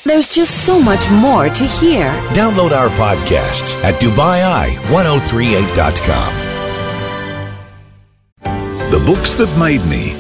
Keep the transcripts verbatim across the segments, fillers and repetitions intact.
There's just so much more to hear. Download our podcasts at Dubai Eye ten thirty-eight dot com. The Books That Made Me.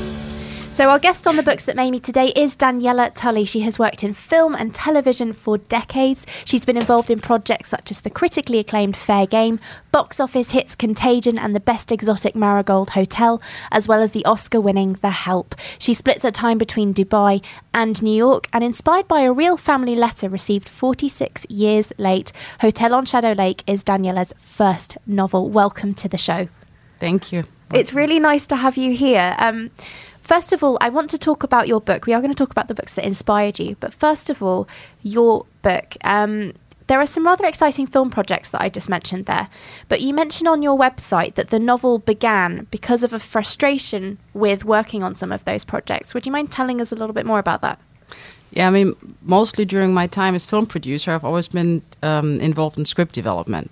So our guest on The Books That Made Me today is Daniela Tully. She has worked in film and television for decades. She's been involved in projects such as the critically acclaimed Fair Game, box office hits Contagion and the Best Exotic Marigold Hotel, as well as the Oscar-winning The Help. She splits her time between Dubai and New York, and inspired by a real family letter received forty-six years late, Hotel on Shadow Lake is Daniela's first novel. Welcome to the show. Thank you. It's really nice to have you here. Um, First of all, I want to talk about your book. We are going to talk about the books that inspired you. But first of all, your book. Um, there are some rather exciting film projects that I just mentioned there. But you mentioned on your website that the novel began because of a frustration with working on some of those projects. Would you mind telling us a little bit more about that? Yeah, I mean, mostly during my time as film producer, I've always been um, involved in script development.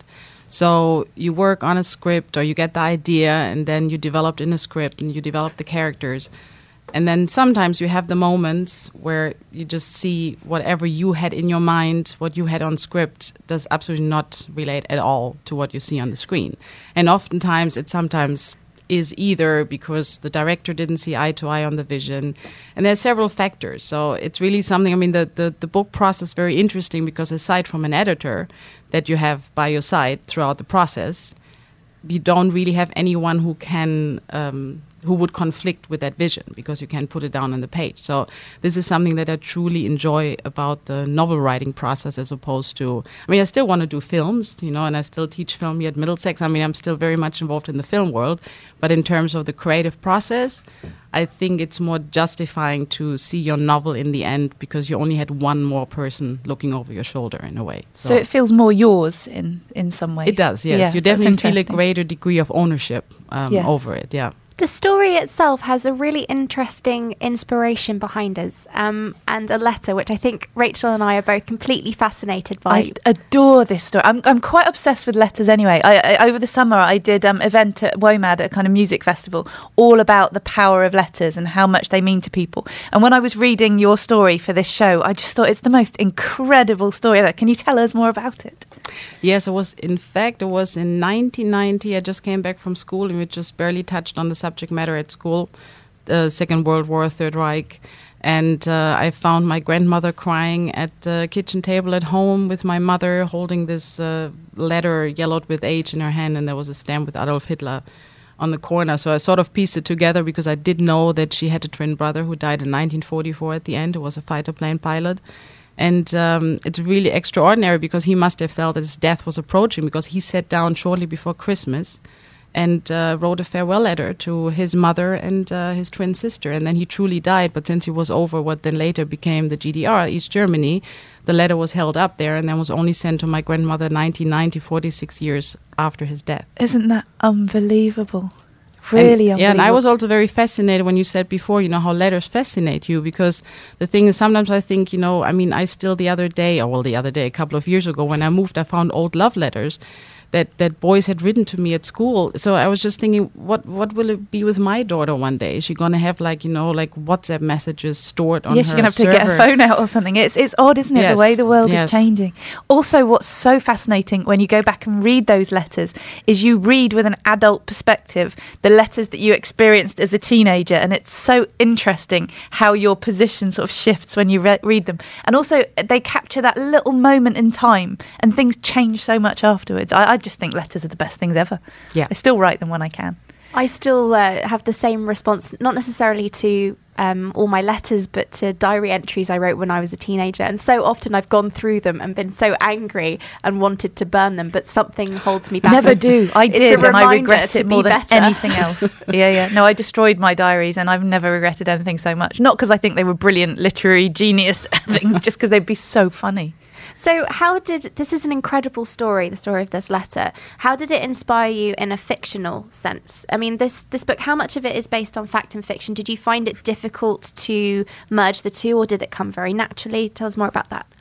So you work on a script or you get the idea and then you develop in a script and you develop the characters. And then sometimes you have the moments where you just see whatever you had in your mind, what you had on script does absolutely not relate at all to what you see on the screen. And oftentimes it sometimes is either because the director didn't see eye to eye on the vision. And there's several factors. So it's really something, I mean, the, the, the book process is very interesting because aside from an editor that you have by your side throughout the process, you don't really have anyone who can um, who would conflict with that vision because you can put it down on the page. So this is something that I truly enjoy about the novel writing process as opposed to, I mean, I still want to do films, you know, and I still teach film here at Middlesex. I mean, I'm still very much involved in the film world, but in terms of the creative process, I think it's more justifying to see your novel in the end because you only had one more person looking over your shoulder in a way. So, so it feels more yours in, in some way. It does, yes. Yeah, you definitely feel a greater degree of ownership um, yeah. over it, yeah. The story itself has a really interesting inspiration behind us um, and a letter, which I think Rachel and I are both completely fascinated by. I adore this story. I'm I'm quite obsessed with letters anyway. I, I, over the summer, I did an um, event at WOMAD, a kind of music festival, all about the power of letters and how much they mean to people. And when I was reading your story for this show, I just thought it's the most incredible story ever. Can you tell us more about it? Yes, it was, in fact, it was in nineteen ninety. I just came back from school and we just barely touched on the subject matter at school, the Second World War, Third Reich. And uh, I found my grandmother crying at the kitchen table at home with my mother holding this uh, letter yellowed with H in her hand, and there was a stamp with Adolf Hitler on the corner. So I sort of pieced it together because I did know that she had a twin brother who died in nineteen forty-four at the end, who was a fighter plane pilot. And um, it's really extraordinary because he must have felt that his death was approaching because he sat down shortly before Christmas and uh, wrote a farewell letter to his mother and uh, his twin sister. And then he truly died. But since he was over what then later became the G D R, East Germany, the letter was held up there and then was only sent to my grandmother in nineteen ninety, forty-six years after his death. Isn't that unbelievable? Really and, yeah, and I was also very fascinated when you said before, you know, how letters fascinate you, because the thing is, sometimes I think, you know, I mean, I still the other day, or well, the other day, a couple of years ago, when I moved, I found old love letters that, that boys had written to me at school. So I was just thinking, what what will it be with my daughter one day? Is she going to have, like, you know, like WhatsApp messages stored on yeah, her she's going to have server? to get a phone out or something. It's it's odd, isn't it, yes. the way the world yes. is changing. Also, what's so fascinating when you go back and read those letters is you read with an adult perspective the letters that you experienced as a teenager, and it's so interesting how your position sort of shifts when you re- read them. And also, they capture that little moment in time, and things change so much afterwards. I, I just think letters are the best things ever. Yeah. I still write them when I can. I still uh, have the same response, not necessarily to um, all my letters, but to diary entries I wrote when I was a teenager. And so often I've gone through them and been so angry and wanted to burn them, but something holds me back. Never do. I did, and I regret it more than better. anything else. yeah, yeah. No, I destroyed my diaries, and I've never regretted anything so much. Not because I think they were brilliant literary genius things, just because they'd be so funny. So how did, this is an incredible story, the story of this letter. How did it inspire you in a fictional sense? I mean, this, this book, how much of it is based on fact and fiction? Did you find it difficult to merge the two, or did it come very naturally? Tell us more about that.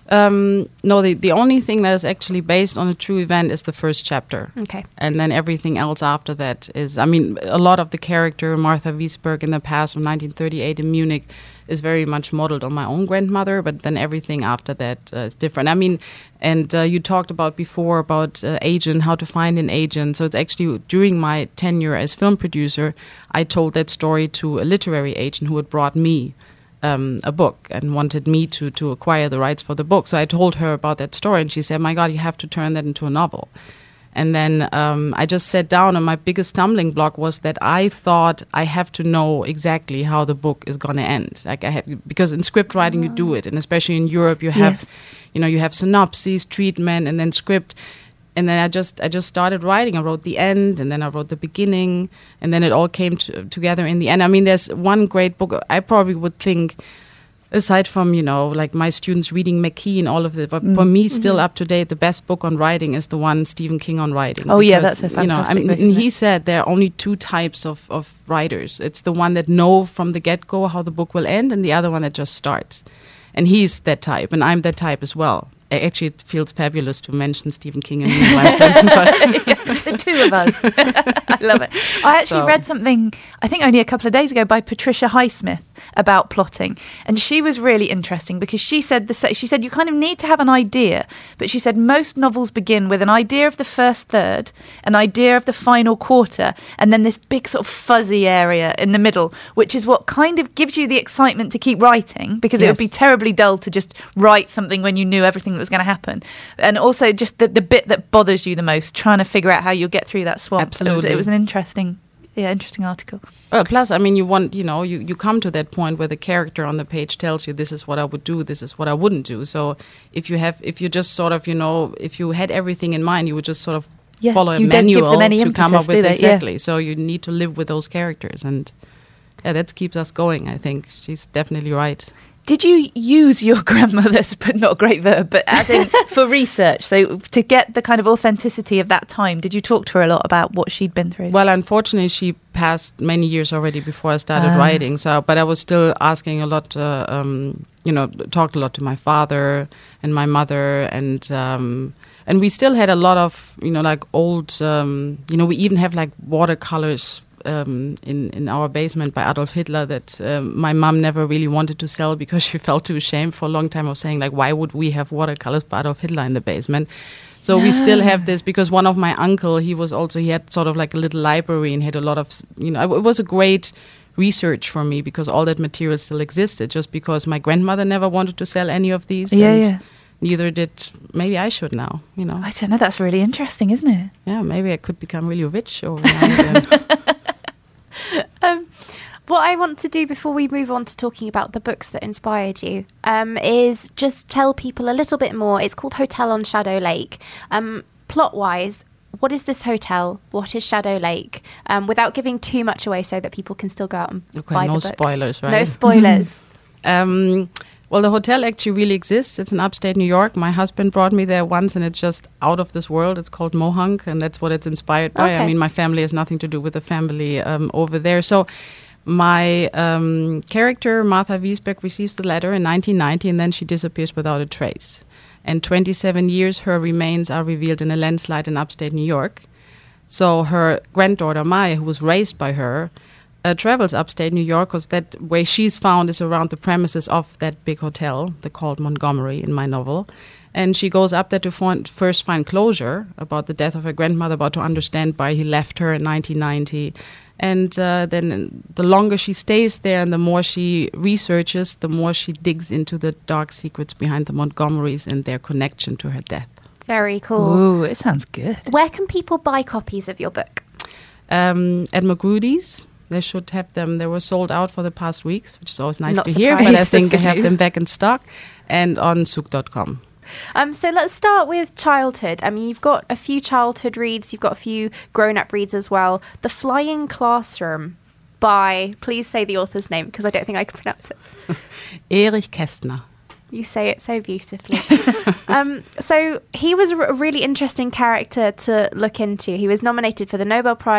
Um, no, the, the only thing that is actually based on a true event is the first chapter. Okay. And then everything else after that is, I mean, a lot of the character, Martha Wiesberg in the past, from nineteen thirty-eight in Munich, is very much modeled on my own grandmother, but then everything after that uh, is different. I mean, and uh, you talked about before about uh, agent, how to find an agent. So it's actually during my tenure as film producer, I told that story to a literary agent who had brought me um, a book and wanted me to, to acquire the rights for the book. So I told her about that story and she said, my God, you have to turn that into a novel. And then um, I just sat down, and my biggest stumbling block was that I thought I have to know exactly how the book is going to end. Like I have, because in script writing you do it, and especially in Europe you have, yes. you know, you have synopses, treatment, and then script. And then I just I just started writing. I wrote the end, and then I wrote the beginning, and then it all came to, together in the end. I mean, there's one great book. I probably would think, aside from, you know, like my students reading McKee and all of it, but mm. for me, still mm-hmm. up to date, the best book on writing is the one Stephen King on writing. Oh, because, yeah, that's a fantastic you know, I mean, book. And he said there are only two types of, of writers. It's the one that know from the get-go how the book will end, and the other one that just starts. And he's that type, and I'm that type as well. Actually, it feels fabulous to mention Stephen King and me once. The two of us. I love it. I actually so. read something, I think only a couple of days ago, by Patricia Highsmith about plotting, and she was really interesting because she said the she said you kind of need to have an idea, but she said most novels begin with an idea of the first third, an idea of the final quarter, and then this big sort of fuzzy area in the middle, which is what kind of gives you the excitement to keep writing, because yes. it would be terribly dull to just write something when you knew everything that was going to happen. And also just the, the bit that bothers you the most, trying to figure out how you'll get through that swamp. Absolutely. It was, it was an interesting Yeah, interesting article. Well, plus, I mean, you want, you know, you, you come to that point where the character on the page tells you this is what I would do, this is what I wouldn't do. So if you have, if you just sort of, you know, if you had everything in mind, you would just sort of yeah, follow a manual to impetus, come up with they? exactly. Yeah. So you need to live with those characters, and yeah, that keeps us going. I think she's definitely right. Did you use your grandmother's, but not a great verb, but as in for research? So to get the kind of authenticity of that time, did you talk to her a lot about what she'd been through? Well, unfortunately, she passed many years already before I started uh. writing. So, but I was still asking a lot, uh, um, you know, talked a lot to my father and my mother, and um, and we still had a lot of, you know, like old, um, you know, we even have like watercolors Um, in, in our basement by Adolf Hitler that um, my mom never really wanted to sell because she felt too ashamed for a long time of saying, like, why would we have watercolors by Adolf Hitler in the basement? So yeah. we still have this because one of my uncle, he was also, he had sort of like a little library and had a lot of, you know, it was a great research for me because all that material still existed, just because my grandmother never wanted to sell any of these. Yeah, and yeah. Neither did, maybe I should now, you know. I don't know, that's really interesting, isn't it? Yeah, maybe I could become really rich overnight. Um, what I want to do before we move on to talking about the books that inspired you um, is just tell people a little bit more. It's called Hotel on Shadow Lake. Um, plot-wise, what is this hotel? What is Shadow Lake? Um, without giving too much away so that people can still go out and okay, buy no the book. spoilers, right? No spoilers. um, well, the hotel actually really exists. It's in upstate New York. My husband brought me there once, and it's just out of this world. It's called Mohunk, and that's what it's inspired by. Okay. I mean, my family has nothing to do with the family um, over there. So my um, character, Martha Wiesberg, receives the letter in nineteen ninety, and then she disappears without a trace. And twenty-seven years, her remains are revealed in a landslide in upstate New York. So her granddaughter, Maya, who was raised by her, Uh, travels upstate New York because that way she's found is around the premises of that big hotel, they called Montgomery in my novel. And she goes up there to find, first find closure about the death of her grandmother, about to understand why he left her in nineteen ninety. And uh, then the longer she stays there and the more she researches, the more she digs into the dark secrets behind the Montgomerys and their connection to her death. Very cool. Ooh, it sounds good. Where can people buy copies of your book? Um, at Magrudy's. They should have them. They were sold out for the past weeks, which is always nice Not to hear. surprised. But I think they have news. them back in stock and on Zook dot com. Um, so let's start with childhood. I mean, you've got a few childhood reads. You've got a few grown-up reads as well. The Flying Classroom by, please say the author's name because I don't think I can pronounce it. Erich Kästner. You say it so beautifully. um, so he was a really interesting character to look into. He was nominated for the Nobel Prize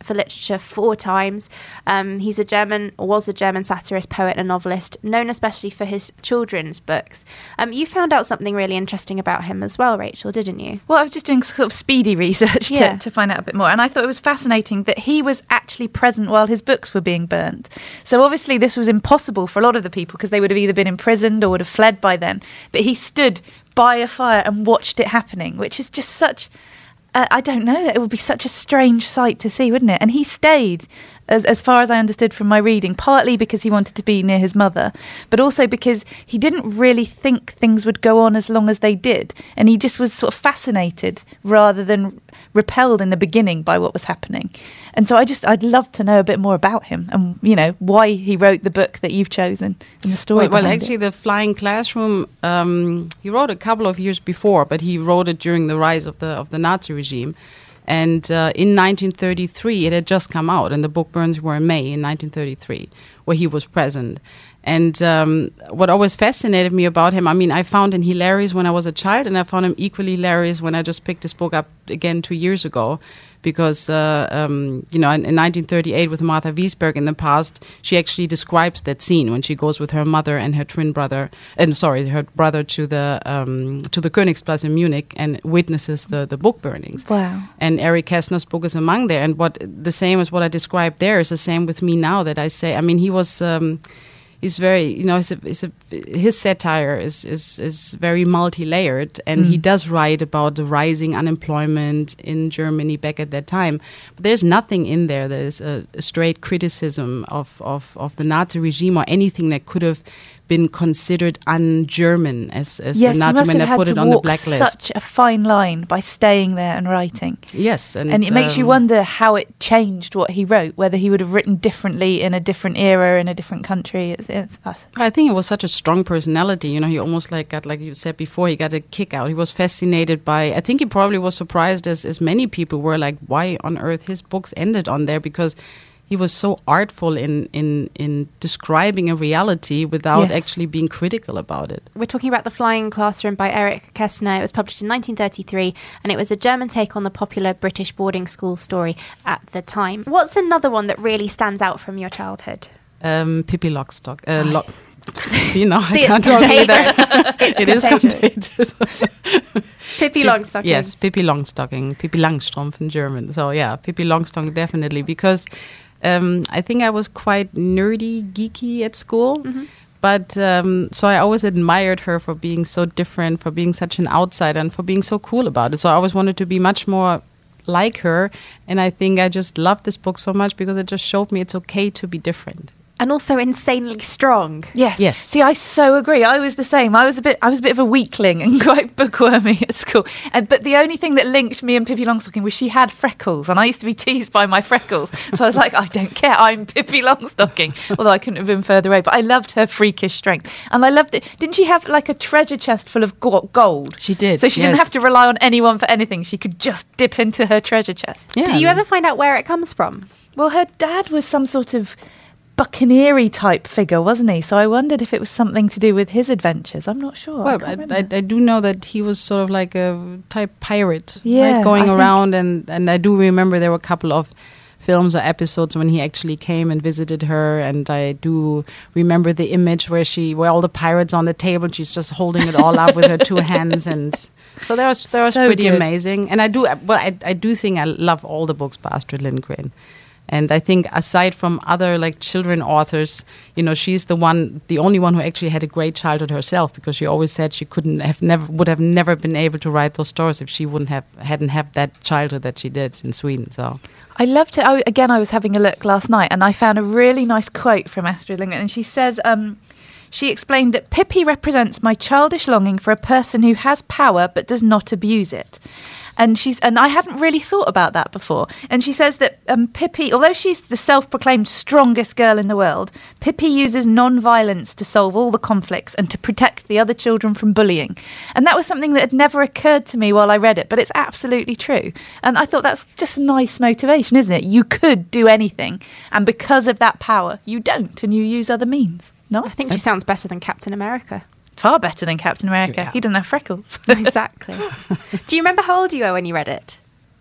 for Literature four times. Um, he's a German, or was a German satirist, poet and novelist, known especially for his children's books. Um, you found out something really interesting about him as well, Rachel, didn't you? Well, I was just doing sort of speedy research to, Yeah. to find out a bit more. And I thought it was fascinating that he was actually present while his books were being burnt. So obviously this was impossible for a lot of the people because they would have either been imprisoned or would have fled by then. But he stood by a fire and watched it happening, which is just such... Uh, I don't know. It would be such a strange sight to see, wouldn't it? And he stayed, as as far as I understood from my reading, partly because he wanted to be near his mother, but also because he didn't really think things would go on as long as they did. And he just was sort of fascinated rather than repelled in the beginning by what was happening. And so I just, I'd love to know a bit more about him and, you know, why he wrote the book that you've chosen and the story Well, well behind actually, it. The Flying Classroom, um, he wrote a couple of years before, but he wrote it during the rise of the of the Nazi regime. And uh, in nineteen thirty-three, it had just come out, and the book burns were in May in nineteen thirty-three, where he was present. And um, what always fascinated me about him, I mean, I found him hilarious when I was a child, and I found him equally hilarious when I just picked this book up again two years ago. Because, uh, um, you know, in, in nineteen thirty-eight with Martha Wiesberg in the past, she actually describes that scene when she goes with her mother and her twin brother, and sorry, her brother to the um, to the Königsplatz in Munich and witnesses the, the book burnings. Wow. And Eric Kästner's book is among there. And what the same as what I described there is the same with me now that I say, I mean, he was... Um, He's very, you know, he's a, he's a, his satire is, is, is very multi-layered, and mm. he does write about the rising unemployment in Germany back at that time. But there's nothing in there that is a, a straight criticism of, of, of the Nazi regime or anything that could have been considered un-German as, as yes, the Nazi must when have they had put to it on the walk blacklist. Such a fine line by staying there and writing. Yes, and, and it makes um, you wonder how it changed what he wrote, whether he would have written differently in a different era in a different country. It's, it's I think it was such a strong personality. You know, he almost like got, like you said before, he got a kick out. He was fascinated by. I think he probably was surprised, as as many people were, like, why on earth his books ended on there, because he was so artful in, in, in describing a reality without Yes. actually being critical about it. We're talking about The Flying Classroom by Eric Kästner. It was published in nineteen thirty-three, and it was a German take on the popular British boarding school story at the time. What's another one that really stands out from your childhood? Um, Pippi Lockstock. Uh, Lock. See, now See, I can't it's say that. contagious. It is contagious. contagious. Pippi Longstocking. Yes, Pippi Longstocking, Pippi Langstrumpf in German. So yeah, Pippi Longstocking definitely, because um, I think I was quite nerdy, geeky at school. Mm-hmm. But um, so I always admired her for being so different, for being such an outsider, and for being so cool about it. So I always wanted to be much more like her. And I think I just loved this book so much because it just showed me it's okay to be different. And also insanely strong. Yes. Yes. See, I so agree. I was the same. I was a bit I was a bit of a weakling and quite bookwormy at school. And, but the only thing that linked me and Pippi Longstocking was she had freckles, and I used to be teased by my freckles. So I was like, I don't care, I'm Pippi Longstocking. Although I couldn't have been further away. But I loved her freakish strength. And I loved it. Didn't she have like a treasure chest full of go- gold? She did, So she yes. didn't have to rely on anyone for anything. She could just dip into her treasure chest. Yeah. Do you ever find out where it comes from? Well, her dad was some sort of buccaneering type figure, wasn't he? So I wondered if it was something to do with his adventures. I'm not sure. Well, I, I, can't I, remember. I do know that he was sort of like a type pirate, Yeah, right, going I think- around, and, and I do remember there were a couple of films or episodes when he actually came and visited her, and I do remember the image where she, where all the pirates on the table, she's just holding it all up with her two hands, and so that was that was So pretty good. amazing. And I do, well, I I do think I love all the books by Astrid Lindgren. And I think aside from other like children authors, you know, she's the one, the only one who actually had a great childhood herself, because she always said she couldn't have never, would have never been able to write those stories if she wouldn't have, hadn't have that childhood that she did in Sweden. So I loved it. I, again, I was having a look last night and I found a really nice quote from Astrid Lindgren. And she says, um, she explained that Pippi represents my childish longing for a person who has power but does not abuse it. And she's and I hadn't really thought about that before. And she says that um, Pippi, although she's the self-proclaimed strongest girl in the world, Pippi uses non-violence to solve all the conflicts and to protect the other children from bullying. And that was something that had never occurred to me while I read it, but it's absolutely true. And I thought that's just a nice motivation, isn't it? You could do anything, and because of that power, you don't, and you use other means. No, I think she sounds better than Captain America. far better than Captain America. Yeah. He doesn't have freckles. Exactly. Do you remember how old you were when you read it?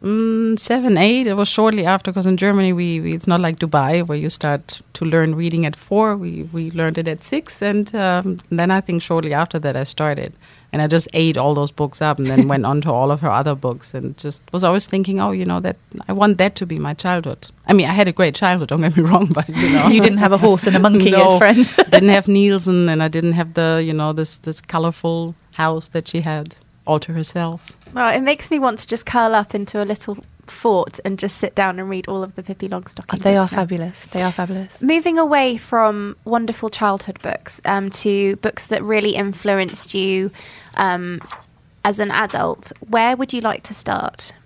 Mm, seven, eight. It was shortly after, because in Germany we, we it's not like Dubai where you start to learn reading at four. We we learned it at six, and um, then I think shortly after that I started, and I just ate all those books up, and then went on to all of her other books, and just was always thinking, oh, you know, that I want that to be my childhood. I mean, I had a great childhood. Don't get me wrong, but you know, you didn't have a horse and a monkey no, as friends. Didn't have Nielsen, and I didn't have the you know this this colorful house that she had all to herself. Well, it makes me want to just curl up into a little fort and just sit down and read all of the Pippi Longstocking Oh, they are books now. fabulous. They are fabulous. Moving away from wonderful childhood books um, to books that really influenced you um, as an adult, where would you like to start?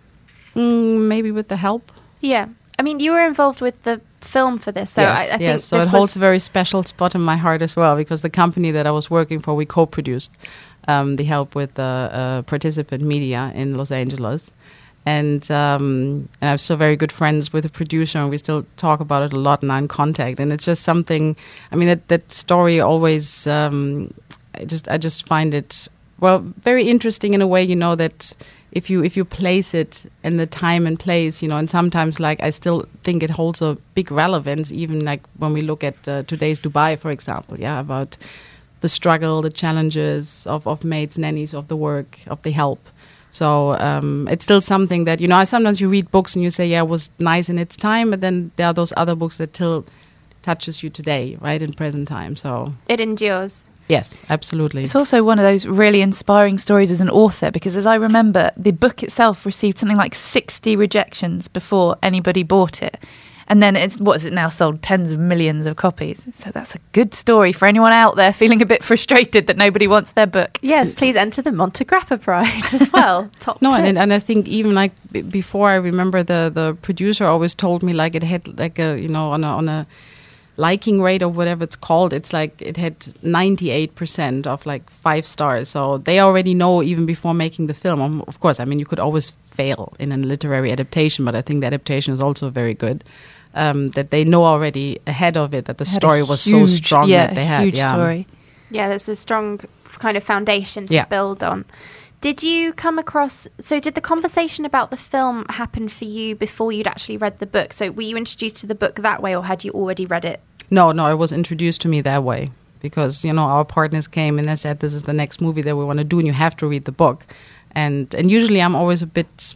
Mm, maybe with The Help. Yeah. I mean, you were involved with the film for this, so yes, I, I think yes. So this it was holds a very special spot in my heart as well, because the company that I was working for, we co-produced um, The Help with the uh, Participant Media in Los Angeles. And, um, and I'm still very good friends with the producer, and we still talk about it a lot and are in contact. And it's just something, I mean, that, that story always, um, I just I just find it, well, very interesting in a way, you know, that if you if you place it in the time and place, you know, and sometimes, like, I still think it holds a big relevance, even like when we look at uh, today's Dubai, for example, yeah, about the struggle, the challenges of, of maids, nannies, of the work, of the help. So um, it's still something that, you know, sometimes you read books and you say, yeah, it was nice in its time, but then there are those other books that still touches you today, right, in present time. So it endures. Yes, absolutely. It's also one of those really inspiring stories as an author, because as I remember, the book itself received something like sixty rejections before anybody bought it. And then it's, what is it now, sold tens of millions of copies. So that's a good story for anyone out there feeling a bit frustrated that nobody wants their book. Yes, please enter the Monte Grappa Prize as well. Top No, tip. and, and I think even like b- before, I remember the, the producer always told me, like, it had like a, you know, on a, on a liking rate or whatever it's called, it's like it had ninety-eight percent of like five stars. So they already know even before making the film. Um, of course, I mean, you could always fail in a literary adaptation, but I think the adaptation is also very good. Um, that they know already ahead of it that the Had a story was huge- so strong yeah, that they had. huge yeah. story. Yeah, there's a strong kind of foundation to Yeah. build on. Did you come across, so did the conversation about the film happen for you before you'd actually read the book? So were you introduced to the book that way, or had you already read it? No, no, it was introduced to me that way because, you know, our partners came and they said, this is the next movie that we want to do and you have to read the book. And and usually I'm always a bit,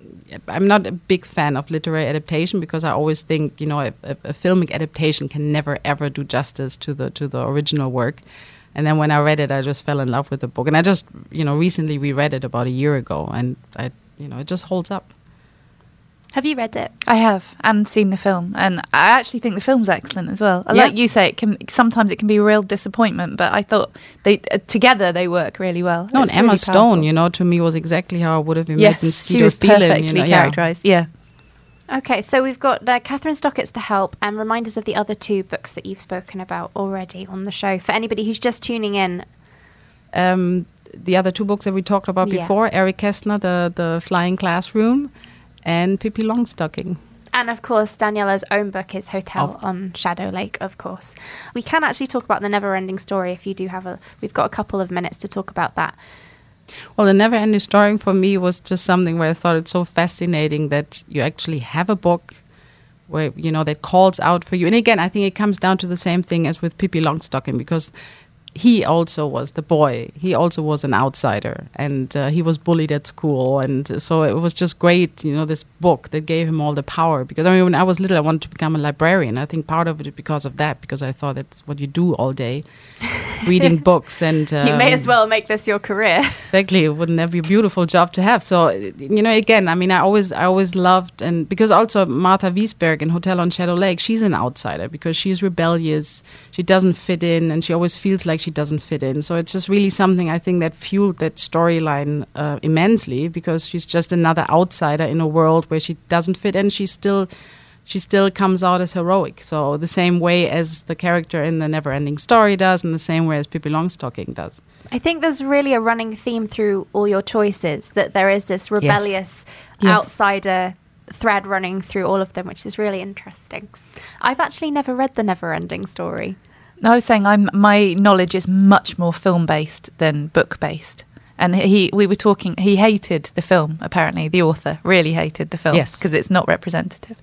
I'm not a big fan of literary adaptation because I always think, you know, a, a, a filmic adaptation can never ever do justice to the to the original work. And then when I read it, I just fell in love with the book. And I just, you know, recently reread it about a year ago, and I, you know, it just holds up. Have you read it? I have, and seen the film, and I actually think the film's excellent as well. Yeah. Like you say, it can sometimes it can be a real disappointment, but I thought they uh, together they work really well. No, It's and Emma really Stone, powerful. you know, to me was exactly how I would have Yes, imagined she Skeeter was Phelan, perfectly you know, yeah. characterised. Yeah. Okay, so we've got uh, Catherine Stockett's The Help and reminders of the other two books that you've spoken about already on the show. For anybody who's just tuning in, Um, the other two books that we talked about Yeah. before, Eric Kästner, the, the Flying Classroom, and Pippi Longstocking. and of course Daniela's own book is Hotel Oh. on Shadow Lake, of course. We can actually talk about The Never-Ending Story if you do have a... We've got a couple of minutes to talk about that. Well, The Never Ending Story for me was just something where I thought it's so fascinating that you actually have a book where, you know, that calls out for you. And again, I think it comes down to the same thing as with Pippi Longstocking, because he also was the boy. He also was an outsider, and uh, he was bullied at school. And so it was just great, you know, this book that gave him all the power. Because, I mean, when I was little, I wanted to become a librarian. I think part of it is because of that, because I thought that's what you do all day, reading books. And um, you may as well make this your career. Exactly, wouldn't that be a beautiful job to have? So, you know, again, I mean, I always, I always loved, and because also Martha Wiesberg in Hotel on Shadow Lake, she's an outsider because she's rebellious, she doesn't fit in, and she always feels like she doesn't fit in. So it's just really something I think that fueled that storyline uh, immensely, because she's just another outsider in a world where she doesn't fit in. She still, she still comes out as heroic. So the same way as the character in The Never-Ending Story does, and the same way as Pippi Longstocking does. I think there's really a running theme through all your choices, that there is this rebellious Yes. outsider thread running through all of them, which is really interesting. I've actually never read The Never-Ending Story. I was saying I'm my knowledge is much more film based than book based, And he, we were talking, he hated the film, apparently. The author really hated the film. Yes. Because it's not representative.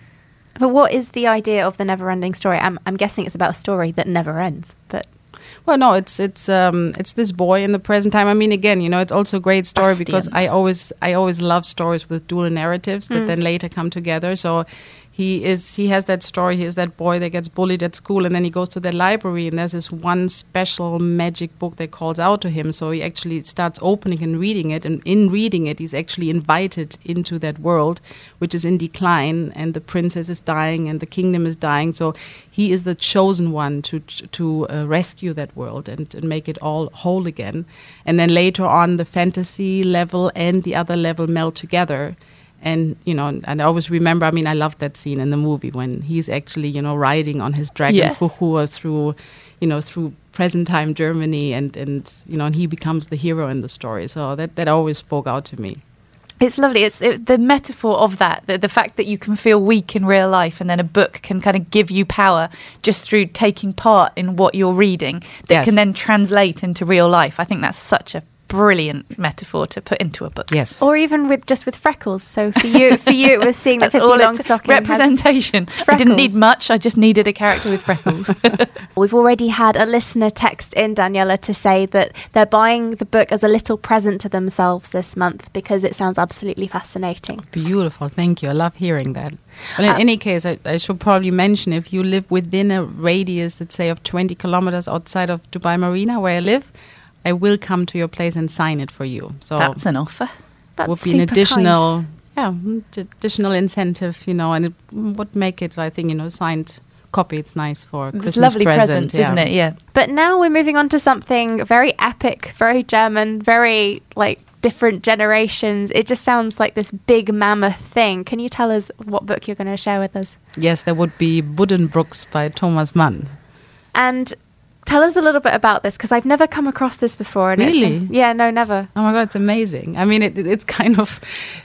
But what is the idea of the never-ending story? I'm, I'm guessing it's about a story that never ends, but... Well, no, it's it's um, it's this boy in the present time. I mean, again, you know, it's also a great story Bastian. because I always I always love stories with dual narratives that Mm. then later come together. So he is he has that story. He is that boy that gets bullied at school, and then he goes to the library, and there's this one special magic book that calls out to him. So he actually starts opening and reading it, and in reading it, he's actually invited into that world, which is in decline, and the princess is dying, and the kingdom is dying. So he is the chosen one to to uh, rescue that world and, and make it all whole again. And then later on, the fantasy level and the other level meld together. And, you know, and I always remember, I mean, I loved that scene in the movie when he's actually, you know, riding on his dragon Yes. Fuchur through, you know, through present time Germany and, and, you know, and he becomes the hero in the story. So that, that always spoke out to me. It's lovely. It's it, the metaphor of that, the, the fact that you can feel weak in real life and then a book can kind of give you power just through taking part in what you're reading that Yes. can then translate into real life. I think that's such a brilliant metaphor to put into a book. Yes. Or even with just with freckles. So for you, for you, it was seeing that That's Pippi all it took. Longstocking has- Representation. I didn't need freckles. much. I just needed a character with freckles. We've already had a listener text in, Daniela, to say that they're buying the book as a little present to themselves this month because it sounds absolutely fascinating. Beautiful. Thank you. I love hearing that. But in Uh, any case, I, I should probably mention if you live within a radius, let's say, of twenty kilometers outside of Dubai Marina, where I live, I will come to your place and sign it for you. So That's an offer. That's would be an super additional, yeah, mm, d- additional incentive, you know, and it mm, would make it, I think, you know, signed copy. It's nice for It's Christmas lovely present, presents, yeah. isn't it? Yeah. But now we're moving on to something very epic, very German, very like different generations. It just sounds like this big mammoth thing. Can you tell us what book you're going to share with us? Yes, there would be Buddenbrooks by Thomas Mann. And tell us a little bit about this because I've never come across this before. And it's- Really? yeah, no, never. Oh my God, it's amazing. I mean, it, it, it's kind of,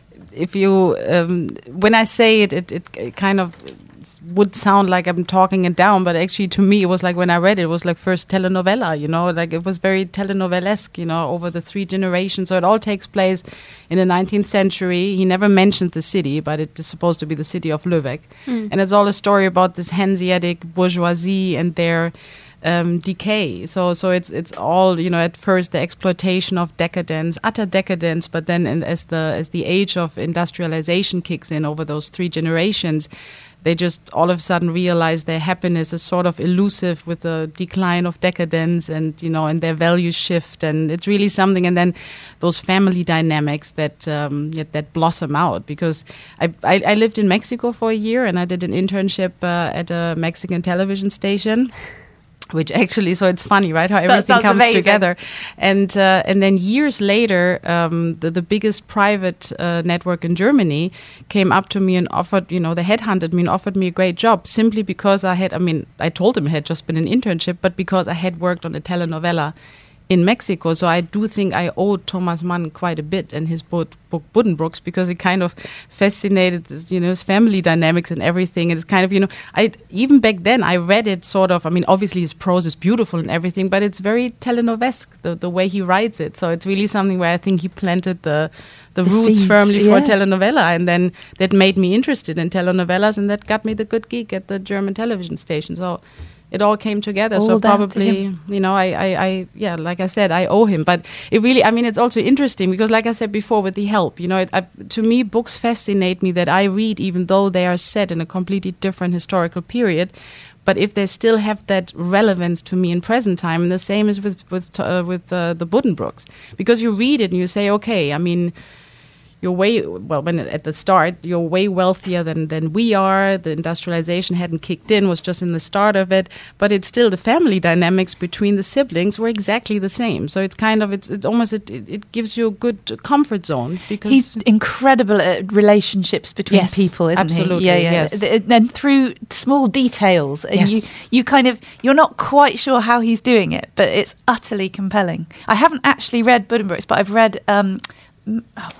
if you, um, when I say it, it, it, it kind of would sound like I'm talking it down, but actually to me, it was like when I read it, it was like first telenovela, you know, like it was very telenovelesque, you know, over the three generations. So it all takes place in the nineteenth century. He never mentioned the city, but it is supposed to be the city of Lübeck. And it's all a story about this Hanseatic bourgeoisie and their Um, decay. So, so it's it's all, you know. At first, the exploitation of decadence, utter decadence, but then, in, as the as the age of industrialization kicks in over those three generations, they just all of a sudden realize their happiness is sort of elusive with the decline of decadence, and you know, and their values shift, and it's really something. And then those family dynamics that um, yeah, that blossom out. Because I, I I lived in Mexico for a year, and I did an internship uh, at a Mexican television station. Which actually, so it's funny, right? How everything sounds comes amazing. together, and uh, and then years later, um, the the biggest private uh, network in Germany came up to me and offered, you know, they headhunted me and offered me a great job simply because I had, I mean, I told them it had just been an internship, but because I had worked on a telenovela in Mexico. So I do think I owed Thomas Mann quite a bit and his book, book Buddenbrooks, because it kind of fascinated, this, you know, his family dynamics and everything. And it's kind of, you know, I even back then I read it sort of, I mean, obviously his prose is beautiful and everything, but it's very telenovesque, the, the way he writes it. So it's really something where I think he planted the the, The roots seeds, firmly for yeah. telenovela, and then that made me interested in telenovelas, and that got me the good gig at the German television station. So it all came together. All so down to probably, him. you know, I, I, I, yeah, like I said, I owe him. But it really, I mean, it's also interesting because, like I said before, with the help, you know, it, I, to me, books fascinate me that I read, even though they are set in a completely different historical period. But if they still have that relevance to me in present time, and the same is with with uh, with uh, the Buddenbrooks, because you read it and you say, okay, I mean, you're way, well, when at the start, you're way wealthier than, than we are. The industrialization hadn't kicked in, was just in the start of it. But it's still the family dynamics between the siblings were exactly the same. So it's kind of, it's, it's almost, it, it gives you a good comfort zone. Because He's incredible at relationships between Yes, people, isn't absolutely, he? Yeah, yeah. yes. Th- And through small details, and Yes. you, you kind of, you're not quite sure how he's doing it, but it's utterly compelling. I haven't actually read Buddenbrooks, but I've read, um, m- oh, what's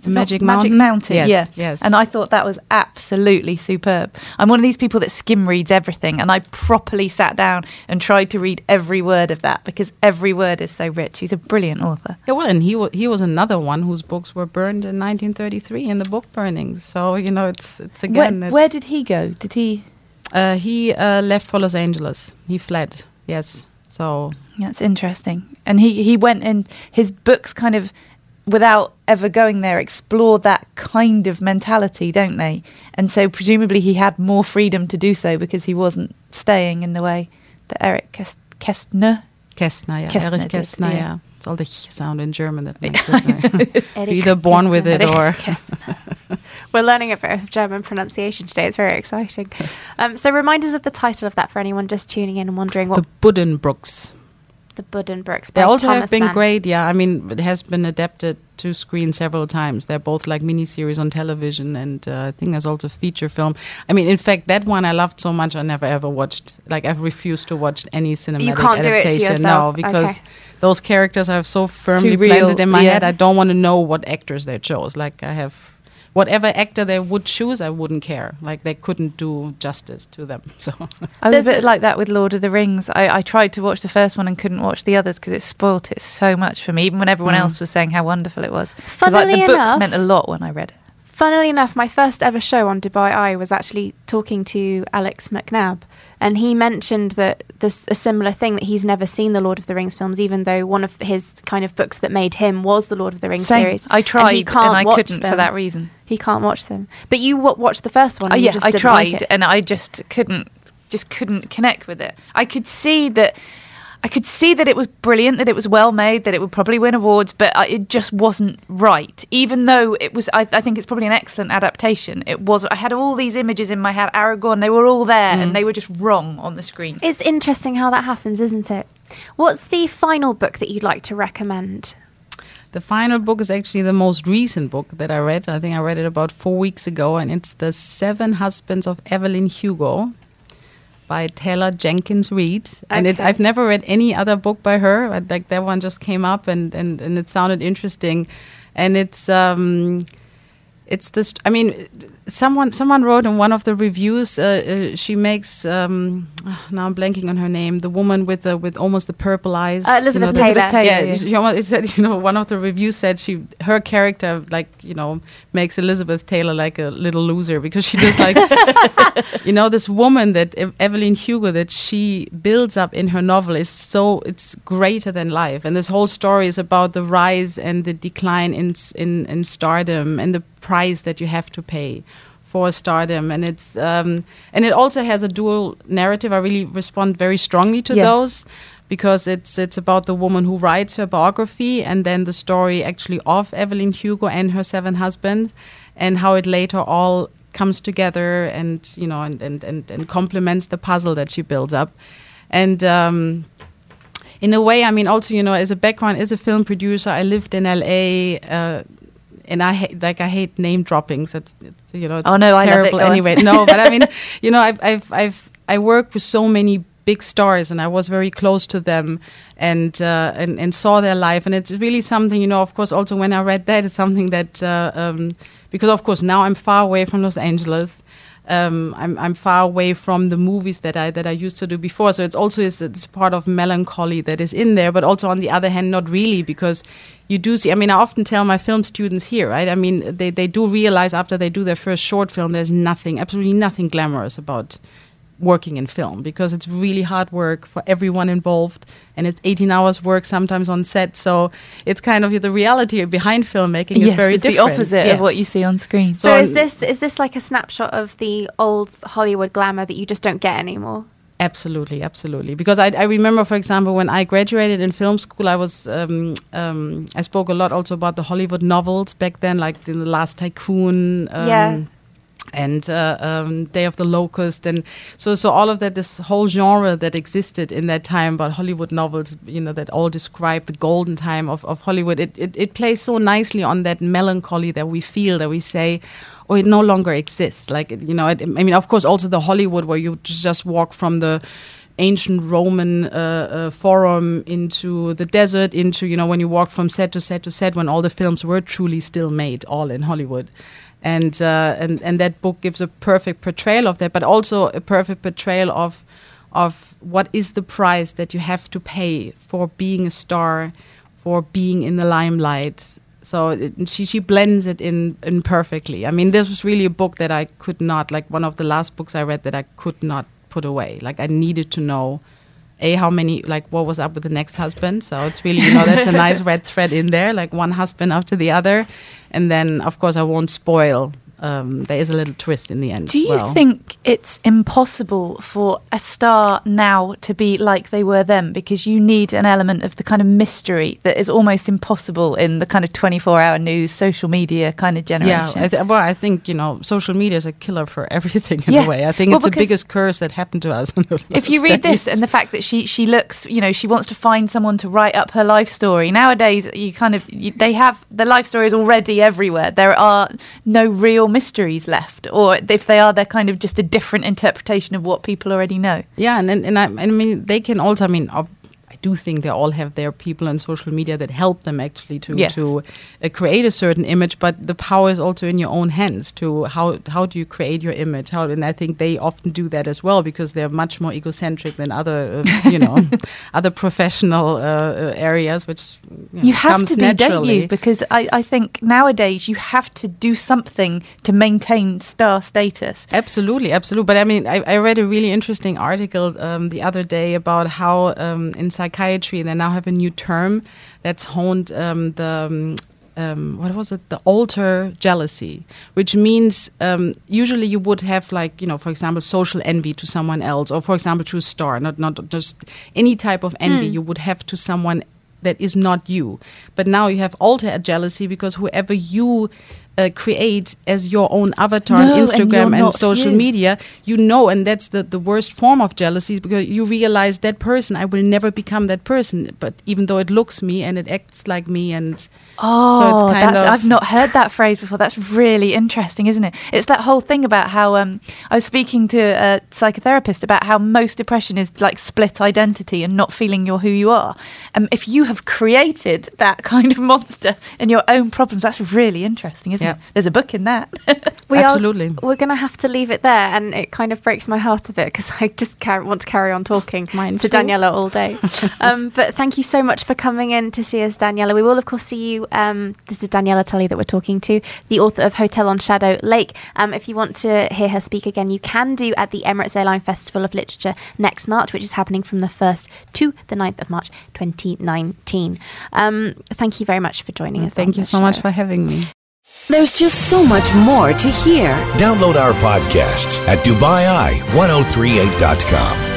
Magic Not Mountain? Magic Mountain, Yes, yeah. yes. And I thought that was absolutely superb. I'm one of these people that skim reads everything, and I properly sat down and tried to read every word of that because every word is so rich. He's a brilliant author. Yeah, well, and he wa- he was another one whose books were burned in nineteen thirty-three in the book burning. So you know, it's it's again. Where, it's, where did he go? Did he? uh, he uh, left for Los Angeles? He fled. Yes. So That's interesting. And he he went and his books kind of, without ever going there, explore that kind of mentality, don't they? And so presumably he had more freedom to do so because he wasn't staying in the way that Eric Kest- Kestner. Kästner, yeah, Kästner Erich did, Kästner, yeah. yeah. It's all the ch sound in German that makes it. Right? Erich Either born with Kästner. it or. We're learning a bit of German pronunciation today. It's very exciting. Um, so reminders of the title of that for anyone just tuning in and wondering what The Buddenbrooks. the Buddenbrooks They by also Thomas have been Mann. great, yeah. I mean, it has been adapted to screen several times. They're both like miniseries on television, and uh, I think there's also feature film. I mean, in fact, that one I loved so much, I never ever watched. Like, I've refused to watch any cinematic You can't do it to adaptation yourself. now because Okay. those characters I have so firmly Too real, planted in my yeah. head. I don't want to know what actors they chose. Like, I have. Whatever actor they would choose, I wouldn't care. Like, they couldn't do justice to them. So I was There's a bit a- like that with Lord of the Rings. I, I tried to watch the first one and couldn't watch the others because it spoilt it so much for me, even when everyone Mm. else was saying how wonderful it was. 'Cause, like, Funnily the books enough- meant a lot when I read it. Funnily enough, my first ever show on Dubai Eye was actually talking to Alex McNabb, and he mentioned that this a similar thing, that he's never seen the Lord of the Rings films, even though one of his kind of books that made him was the Lord of the Rings Same. series. I and tried he and, can't I watch couldn't for them. that reason. He can't watch them. But you w- watched the first one. Oh, And you yeah, just I didn't tried like it. and I just couldn't, just couldn't connect with it. I could see that, I could see that it was brilliant, that it was well made, that it would probably win awards, but I, it just wasn't right. Even though it was, I, I think it's probably an excellent adaptation. It was. I had all these images in my head, Aragorn. They were all there, and they were just wrong on the screen. It's interesting how that happens, isn't it? What's the final book that you'd like to recommend? the final book is actually the most recent book that I read. I think I read it about four weeks ago, and it's The Seven Husbands of Evelyn Hugo by Taylor Jenkins Reid. And it, Okay. I've never read any other book by her. But like that one just came up, and, and, and it sounded interesting. And it's um, it's this. I mean, someone someone wrote in one of the reviews. Uh, uh, she makes um, now I'm blanking on her name. The woman with the with almost the purple eyes. Uh, Elizabeth the- Taylor. Taylor, Yeah, yeah. she almost it said. You know, one of the reviews said she her character like you know makes Elizabeth Taylor like a little loser because she just like you know this woman that Ev- Evelyn Hugo that she builds up in her novel is so it's greater than life, and this whole story is about the rise and the decline in s- in in stardom and the price that you have to pay for stardom, and it's um, and it also has a dual narrative. I really respond very strongly to Yes. those because it's it's about the woman who writes her biography and then the story actually of Evelyn Hugo and her seven husbands, and how it later all comes together and you know and and and, and complements the puzzle that she builds up, and. Um, in a way, I mean, also, you know, as a background, as a film producer, I lived in L A, uh, and I hate, like, I hate name droppings. It's, it's you know, it's Oh, no, I love it. terrible Go on. anyway. No, but I mean, you know, I've, I've, I've, I worked with so many big stars, and I was very close to them, and uh, and and saw their life, and it's really something, you know. Of course, also when I read that, it's something that uh, um, because of course now I'm far away from Los Angeles. Um, I'm I'm far away from the movies that I that I used to do before, so it's also it's, it's part of melancholy that is in there. But also on the other hand, not really, because you do see. I mean, I often tell my film students here, right? I mean, they they do realize after they do their first short film, there's nothing, absolutely nothing glamorous about working in film, because it's really hard work for everyone involved, and it's eighteen hours work sometimes on set. So it's kind of the reality behind filmmaking is yes, very it's different. the opposite Yes. of what you see on screen. So, So is I'm- this is this like a snapshot of the old Hollywood glamour that you just don't get anymore? Absolutely, absolutely. Because I, I remember, for example, when I graduated in film school, I was um, um, I spoke a lot also about the Hollywood novels back then, like The Last Tycoon. Um, Yeah. And uh, um, Day of the Locust, and so so all of that, this whole genre that existed in that time about Hollywood novels, you know, that all describe the golden time of, of Hollywood. It, it it plays so nicely on that melancholy that we feel, that we say, oh, it no longer exists. Like, it, you know, it, I mean, of course, also the Hollywood where you just walk from the ancient Roman uh, uh, forum, into the desert, into, you know, when you walked from set to set to set, when all the films were truly still made, all in Hollywood. And, uh, and and that book gives a perfect portrayal of that, but also a perfect portrayal of of what is the price that you have to pay for being a star, for being in the limelight. So it, she she blends it in, in perfectly. I mean, this was really a book that I could not, like one of the last books I read that I could not put away. Like I needed to know, A, how many, like what was up with the next husband. So it's really, you know, that's a nice red thread in there, like one husband after the other. And then, of course, I won't spoil. Um, there is a little twist in the end. Do you well. think it's impossible for a star now to be like they were then? Because you need an element of the kind of mystery that is almost impossible in the kind of twenty-four hour news, social media kind of generation. Yeah, I th- well, I think, you know, social media is a killer for everything in yes. a way. I think well, it's the biggest curse that happened to us. If you read days. this and the fact that she, she looks, you know, she wants to find someone to write up her life story. Nowadays, you kind of, you, they have, the life story is already everywhere. There are no real mysteries left, or if they are, they're kind of just a different interpretation of what people already know. Yeah, and and, and I, I mean, they can also, I mean, I do think they all have their people on social media that help them actually to yes. to uh, create a certain image, but the power is also in your own hands to how how do you create your image. How, and I think they often do that as well, because they're much more egocentric than other, uh, you know, other professional uh, uh, areas, which you, know, you have comes to be, naturally. don't you? Because I, I think nowadays you have to do something to maintain star status. Absolutely, absolutely. But I mean, I, I read a really interesting article um, the other day about how um, in psychiatry they now have a new term that's honed um, the um, um, what was it? The alter jealousy, which means um, usually you would have, like, you know, for example, social envy to someone else, or for example to a star, not not just any type of envy mm. you would have to someone that is not you. But now you have alter jealousy because whoever you Uh, create as your own avatar no, on Instagram and, and social you. media, you know, and that's the, the worst form of jealousy, because you realize that person, I will never become that person, but even though it looks me and it acts like me, and oh, so it's kind that's, of, I've not heard that phrase before. That's really interesting, isn't it? It's that whole thing about how um, I was speaking to a psychotherapist about how most depression is like split identity and not feeling you're who you are. And um, if you have created that kind of monster and your own problems, that's really interesting, isn't yeah. it? There's a book in that. we Absolutely. Are, we're going to have to leave it there, and it kind of breaks my heart a bit because I just car- want to carry on talking Mine to too. Daniela all day. um, but thank you so much for coming in to see us, Daniela. We will, of course, see you. Um, this is Daniela Tully that we're talking to, the author of Hotel on Shadow Lake. Um, if you want to hear her speak again, you can do at the Emirates Airline Festival of Literature next March, which is happening from the first to the ninth of March twenty nineteen. Um, thank you very much for joining us. Thank you so show. much for having me. There's just so much more to hear. Download our podcasts at Dubai Eye ten thirty-eight dot com.